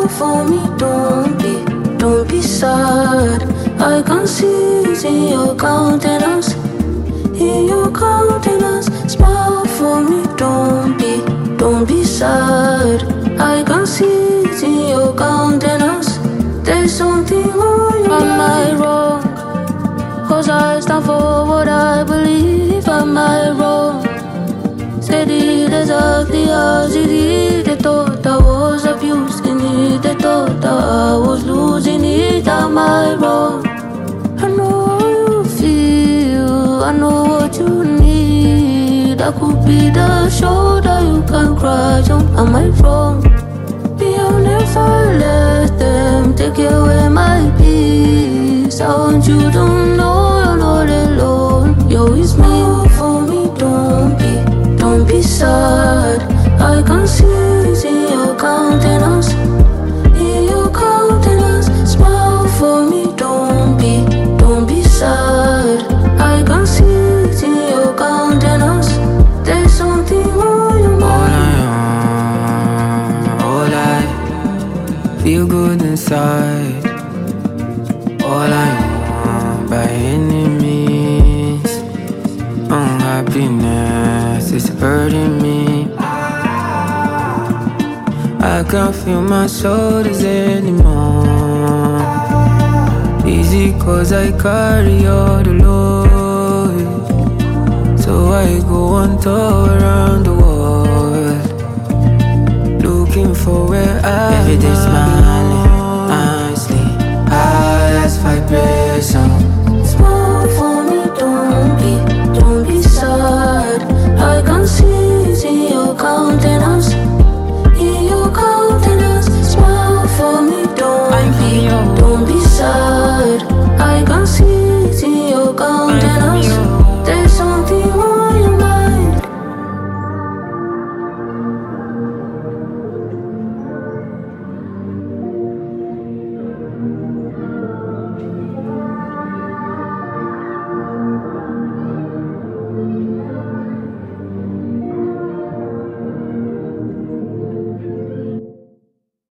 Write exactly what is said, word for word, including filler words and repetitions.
Smile for me, don't be, don't be sad. I can see it in your countenance, in your countenance. Smile for me, don't be, don't be sad. I can see it in your countenance. There's something on you. Am I wrong? Cause I stand for what I believe. Am I wrong? Said it exactly as it is. They thought I was abusing it. They thought that I was losing it. Am I wrong? I know how you feel. I know what you need. I could be the shoulder you can cry on. Am I wrong? Me, I'll never let them take away my peace. I want you to know you're not alone. You're with me. For me, don't be, don't be sad. I can see it in your countenance, in your countenance. Smile for me, don't be, don't be sad. I can see it in your countenance. There's something on your mind. All I, all I feel good inside. All I want by any means. Unhappiness is hurting me. I can't feel my shoulders anymore. Easy cause I carry all the load. So I go on tour around the world, looking for where I every day smiling, honestly, highest vibration. Smile for me, don't be, don't be sad. I can see it in your countenance, in your countenance. Smile for me, don't be, don't be sad. I can see it in your countenance.